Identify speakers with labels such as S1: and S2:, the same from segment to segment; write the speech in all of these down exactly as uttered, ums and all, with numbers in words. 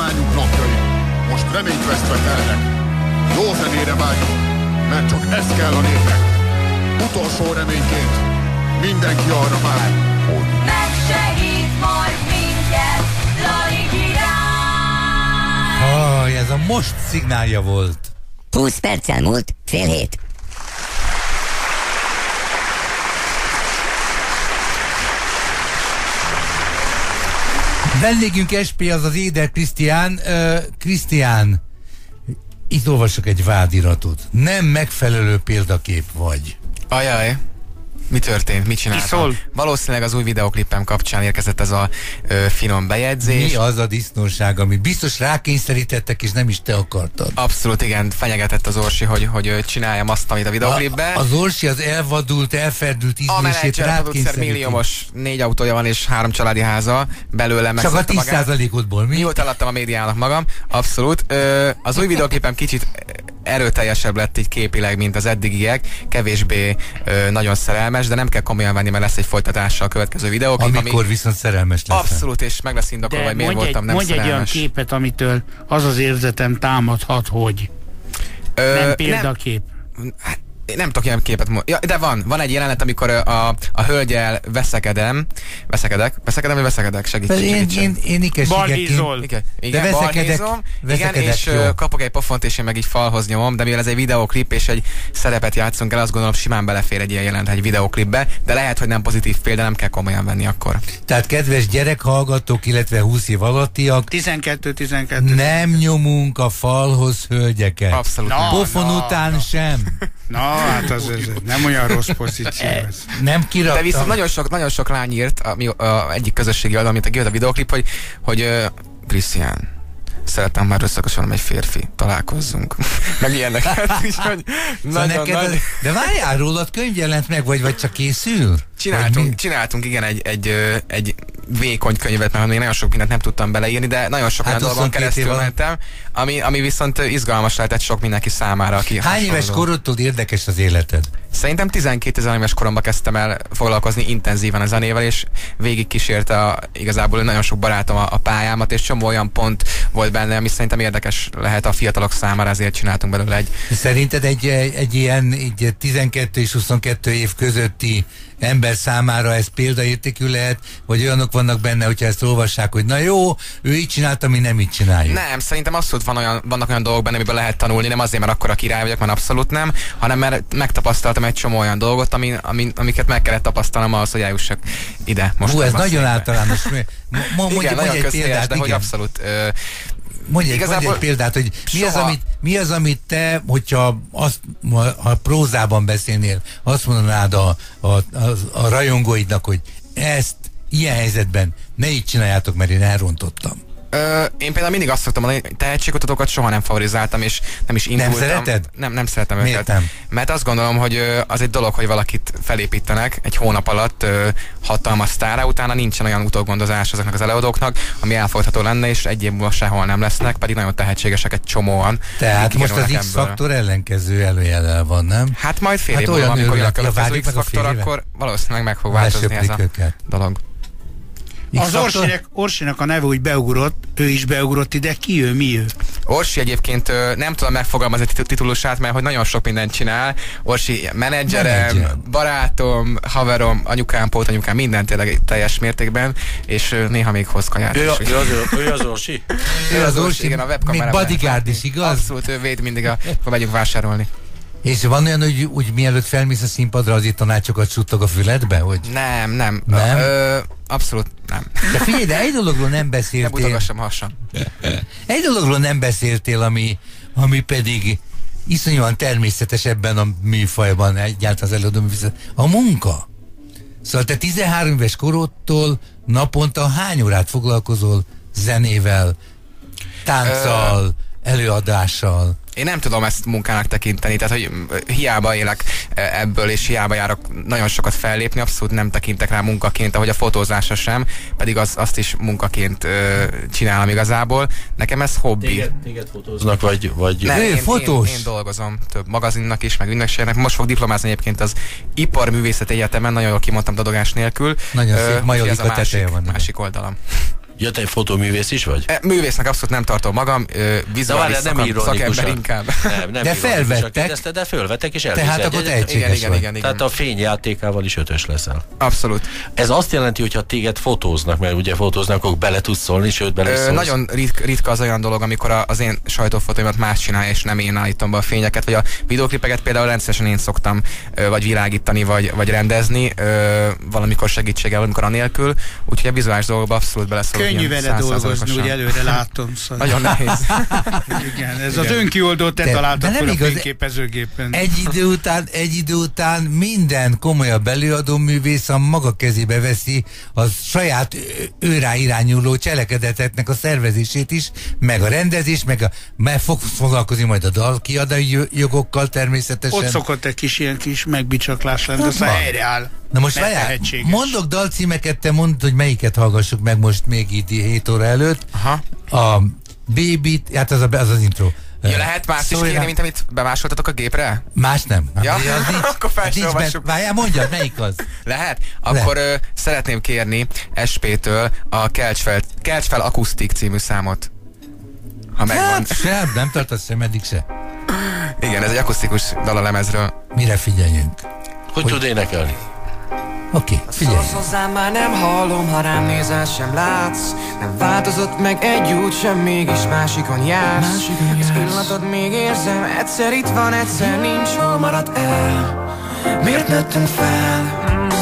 S1: kormányuk napjai most reményt vesztve telnek. Jó zenére vágyunk, mert csak ez kell a népnek. Utolsó reményként mindenki arra vár, hogy
S2: megsegít majd minket, Lali király!
S3: Ah, ez a most szignálja volt.
S4: húsz perccel múlt, fél hét.
S3: Vendégünk es pé, az az Éder Krisztián. Krisztián, itt olvasok egy vádiratot. Nem megfelelő példakép vagy.
S5: Ajaj. Mi történt? Mit csináltam? Valószínűleg az új videoklipem kapcsán érkezett ez a ö, finom bejegyzés.
S3: Mi az a disznóság, ami biztos rákényszerítettek, és nem is te akartad?
S5: Abszolút, igen, fenyegetett az Orsi, hogy, hogy csináljam azt, amit a videoklipben.
S3: A, az Orsi az elvadult, elferdült ízlését rákényszeríti. Csak a tíz százalékodból, mi?
S5: Mióta eladtam a médiának magam, abszolút. Ö, az új videoklipem kicsit erőteljesebb lett így képileg, mint az eddigiek, kevésbé ö, nagyon szerelmes, de nem kell komolyan venni, mert lesz egy folytatása a következő videóklip.
S3: Amikor ami viszont szerelmes lesz.
S5: Abszolút, és meg lesz indokolva, hogy miért voltam nem
S6: mondj
S5: szerelmes.
S6: Mondj egy olyan képet, amitől az az érzetem támadhat, hogy
S5: ö,
S6: nem példakép.
S5: Nem, nem tudok ilyen képet mondani. Ja, de van, van egy jelenet, amikor a, a hölgyel veszekedem, veszekedek, veszekedem, vagy veszekedek, segíts,
S3: én,
S5: segítsen.
S3: Én, én
S6: balhézol.
S5: Igen, igen,
S3: de veszekedek,
S5: balhézom,
S3: veszekedek,
S5: igen, és
S3: jó.
S5: kapok egy pofont, és én meg így falhoz nyomom, de mivel ez egy videoklip, és egy szerepet játszunk el, azt gondolom simán belefér egy ilyen jelenet egy videoklipbe, de lehet, hogy nem pozitív példa, nem kell komolyan venni akkor.
S3: Tehát kedves gyerekhallgatók, illetve húsz év alattiak,
S6: tizenkettő tizenkettő
S3: nem nyomunk a falhoz hölgyeket.
S5: Abszolút.
S6: Na,
S3: Pofon
S6: na,
S3: után
S6: na.
S3: sem.
S6: Na, hát az, az nem olyan rossz pozíció ez.
S3: Nem kiraktam.
S5: De viszont nagyon sok, nagyon sok lány írt, a, a, a egyik közösségi oldal, mint a kijött a videoklip, hogy, hogy uh, Krisztián, szeretem már összekösölni egy férfi, találkozzunk. Meg ilyeneket. Úgyhogy
S3: szóval
S5: nagyon
S3: neked
S5: nagy...
S3: az, de várjál, rólad könyv jelent meg, vagy, vagy csak készül?
S5: Csináltunk, csináltunk igen egy, egy, egy vékony könyvet, mert még nagyon sok mindent nem tudtam beleírni, de nagyon sok
S3: hát
S5: olyan dolgon keresztül mentem, ami, ami viszont izgalmas lehetett sok mindenki számára. Aki
S3: hány éves korodtól érdekes az életed?
S5: Szerintem tizenkét éves koromban kezdtem el foglalkozni intenzíven a zenével, és végig kísérte a, igazából nagyon sok barátom a, a pályámat, és csomó olyan pont volt benne, ami szerintem érdekes lehet a fiatalok számára, ezért csináltunk belőle egy...
S3: Szerinted egy, egy ilyen egy tizenkettő és huszonkettő év közötti ember számára ez példaértékű lehet, vagy olyanok vannak benne, hogyha ezt olvassák, hogy na jó, ő így csinálta, mi nem így csináljuk.
S5: Nem, szerintem abszolút van olyan, vannak olyan dolgok benne, amiből lehet tanulni, nem azért, mert akkora király vagyok, mert abszolút nem, hanem mert megtapasztaltam egy csomó olyan dolgot, ami, ami, amiket meg kellett tapasztalnom ahhoz, hogy eljussak ide. Most
S3: hú, ez nagyon
S5: szépen.
S3: általános. Mondj,
S5: igen,
S3: mondj
S5: nagyon
S3: egy
S5: közhelyes,
S3: példát,
S5: de
S3: igen.
S5: hogy abszolút... Ö,
S3: Mondj egy, mondj egy példát, hogy mi az, amit, mi az, amit te, hogyha azt, ha prózában beszélnél, azt mondanád a, a, a, a rajongóidnak, hogy ezt ilyen helyzetben ne így csináljátok, mert én elrontottam.
S5: Ö, én például mindig azt szoktam mondani, hogy tehetségkutatókat soha nem favorizáltam, és nem is indultam.
S3: Nem szereted?
S5: Nem, nem szeretem
S3: Miért
S5: őket.
S3: nem?
S5: Mert azt gondolom, hogy az egy dolog, hogy valakit felépítenek egy hónap alatt ö, hatalmas sztárra, utána nincsen olyan utógondozás azoknak az előadóknak, ami elfogadható lenne, és egy év múlva sehol nem lesznek, pedig nagyon tehetségesek egy csomóan.
S3: Tehát most az X-faktor ellenkező előjellel van, nem?
S5: Hát majd fél
S3: hát
S5: év múlva, amikor jön a
S3: ja,
S5: következő X-faktor, akkor valószínűleg meg fog változni ez a
S3: őket.
S5: dolog.
S6: Az Orsinek, Orsinak a neve úgy beugrott, ő is beugrott ide, ki ő, mi ő?
S5: Orsi egyébként nem tudom megfogalmazni a titulusát, mert hogy nagyon sok mindent csinál. Orsi menedzserem, Menedzser. barátom, haverom, anyukám, pótanyukám, minden tényleg teljes mértékben, és néha még hoz kaját.
S7: Ő, ő, az, ő az Orsi?
S5: Ő az Orsi, igen, a webkamerában.
S3: Még bodyguard is, igaz?
S5: Abszolút, ő véd mindig, a, akkor megyünk vásárolni.
S3: És van olyan, hogy úgy mielőtt felmész a színpadra, azért tanácsokat suttog a füledbe? Hogy...
S5: Nem, nem.
S3: Nem?
S5: Ö, abszolút nem.
S3: De figyelj, de egy dologról nem beszéltél.
S5: Ne butogassam hasam.
S3: Egy dologról nem beszéltél, ami, ami pedig iszonyúan természetes ebben a műfajban, egyáltalán az előadó műfajban. A munka. Szóval te tizenhárom éves korodtól naponta hány órát foglalkozol zenével, tánccal, Ö... előadással?
S5: Én nem tudom ezt munkának tekinteni, tehát hogy hiába élek ebből, és hiába járok nagyon sokat fellépni, abszolút nem tekintek rá munkaként, ahogy a fotózásra sem, pedig az, azt is munkaként ö, csinálom igazából. Nekem ez hobbi.
S7: Téged, téged fotóznak, vagy... vagy...
S5: Nem, én,
S3: fotós.
S5: Én, én dolgozom több magazinnak is, meg ünnepségnek. Most fog diplomázni egyébként az Iparművészeti Egyetemen, nagyon jól kimondtam dadogás nélkül.
S3: Nagyon szép majolika
S5: teteje
S3: van.
S5: Másik oldalam.
S7: Ja, te fotóművész is vagy?
S5: E, művésznek abszolút nem tartom magam, vizuális szakember inkább.
S7: Nem, nem
S3: de felvettek.
S7: De felvettek és
S3: elviszed. Tehát akkor tehetséges
S5: igen, igen, igen.
S7: Tehát a fényjátékával is ötös leszel.
S5: Abszolút.
S7: Ez azt jelenti, hogy ha téged fotóznak, mert ugye fotóznak, akkor bele tudsz szólni, sőt bele is szólsz.
S5: Nagyon ritka, ritka az olyan dolog, amikor az én sajtófotóimat más csinálja, és nem én állítom be a fényeket, vagy a videóklipeket például rendszeresen én szoktam vagy világítani, vagy, vagy rendezni, valamikor segítséggel, valamikor anélkül, úgyhogy a vizuális dolgokba abszolút beleszólok.
S6: Könnyű vele dolgozni, úgy előre látom. Szóval.
S5: Nagyon nehéz.
S6: Igen, ez az önkioldót te találtad fel a fényképezőgépen.
S3: Egy idő után, egy idő után minden komolyabb előadó művész a maga kezébe veszi a saját őrá irányuló cselekedeteknek a szervezését is, meg a rendezés, meg a, meg fog foglalkozni majd a dalkiadói jogokkal természetesen.
S6: Ott szokott egy kis ilyen kis megbicsaklás lenni, aztán helyreáll.
S3: Na most várjál, mondok dalcímeket, te mondd, hogy melyiket hallgassuk meg most még itt hét óra előtt.
S5: Aha.
S3: A Baby-t, hát az, a, az az intro.
S5: Ja, lehet más is kérni, mint amit bemásoltatok a gépre?
S3: Más nem.
S5: Ja?
S3: Az nincs,
S5: akkor felsorolvassuk.
S3: Várjál, mondjad, melyik az?
S5: Lehet? Akkor Le. ö, szeretném kérni es pé-től a Kelts fel, Kelts fel Akusztik című számot. Ha megvan.
S3: Hát, sem, nem tartasz sem eddig se.
S5: Igen, ez egy akusztikus dal a lemezről.
S3: Mire figyeljünk?
S7: Hogy, hogy tud énekelni?
S3: Oké, okay, figyelj.
S8: Szólsz hozzám, már nem hallom, ha rám nézel, sem látsz. Nem változott meg egy út sem, mégis másikon jársz. Másikon jársz. Az illatod még érzem, egyszer itt van, egyszer nincs. Hol maradt el? Miért nőttem fel?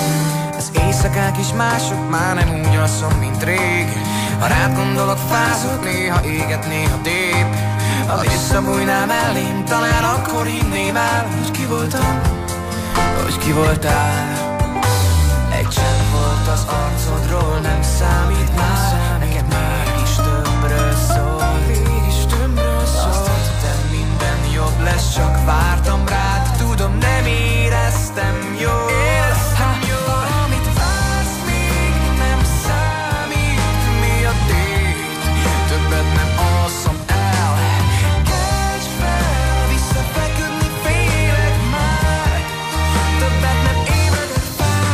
S8: Az éjszakák is mások, már nem úgy alszom, mint rég. Ha rád gondolok, fázok, néha éget, néha dép. Ha visszabújnál mellém, talán akkor hinném el, hogy ki voltam, hogy ki voltál. Egy csend volt az arcodról, nem számít már. Nekem mégis többről szól, mégis többről szól. Azt hittem, minden jobb lesz, csak vártam rád. Tudom, nem éreztem jól. Éreztem jól. Amit vársz még nem számít. Mi a tét? Többet nem alszom el. Kelts fel, visszafeküdni félek már. Többet nem ébredek fel.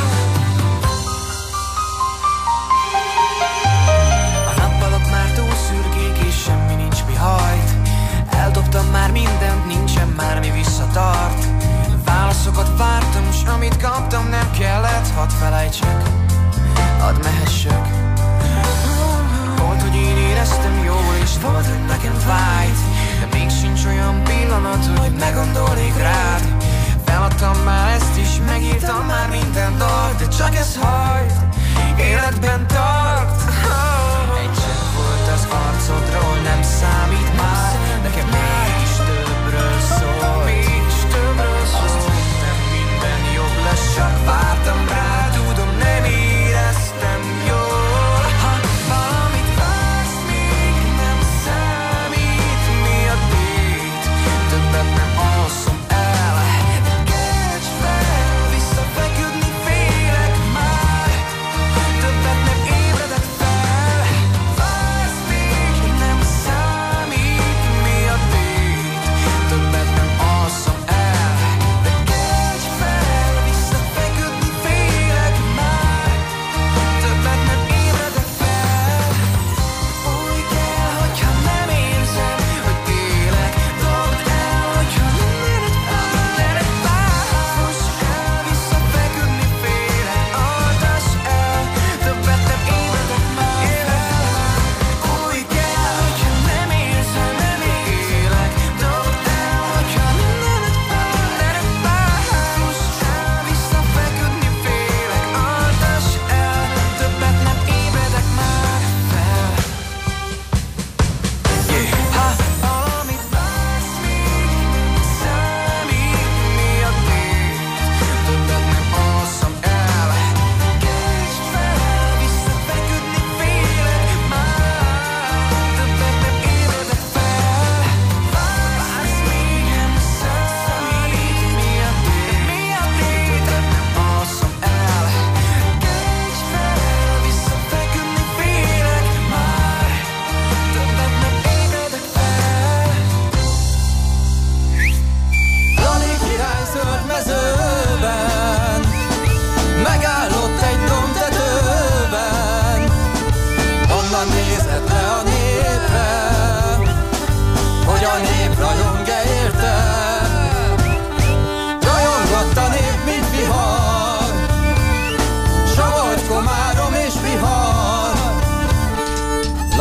S8: A nappalok már túl szürkék és semmi nincs mi hajt. Eldobtam már mindent, nincsen már mi visszatart. Válaszokat vártam, s amit kaptam nem kellett. Hadd felejtsek, hadd mehessek. Volt, hogy én éreztem jól, és volt, hogy nekem fájt. De még sincs olyan pillanat, hogy ne gondolnék rád. Feladtam már ezt is, megírtam már minden dalt. De csak ez hajt, életben tart. Egy csend volt az arcodról, nem számít már. Nekem mégis többről szól, mégis többről szól. Azt hittem, minden jobb lesz, csak vártam rá. Tudom, nem éreztem jól.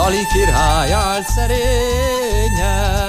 S9: Lali király állt szerényen.